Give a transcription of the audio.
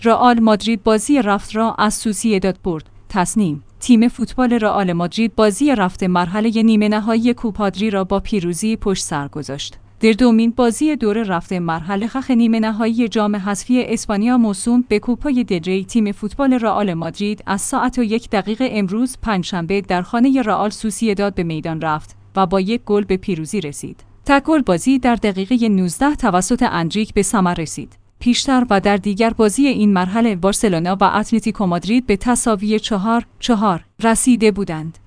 رئال مادرید بازی رفت را از سوسییداد برد. تصنیم: تیم فوتبال رئال مادرید بازی رفت مرحله نیمه نهایی کوپادری را با پیروزی پشت سر گذاشت. در دومین بازی دور رفت مرحله خخ نیمه نهایی جام حذفی اسپانیا موسوم به کوپای دل ری، تیم فوتبال رئال مادرید از ساعت و 1 دقیقه امروز پنجشنبه در خانه رئال سوسییداد به میدان رفت و با 1 گل به پیروزی رسید. تک گل بازی در دقیقه 19 توسط اندریک به ثمر رسید. پیشتر و در دیگر بازی این مرحله بارسلونا و اتلتیکو مادرید به تساوی 4-4 رسیده بودند.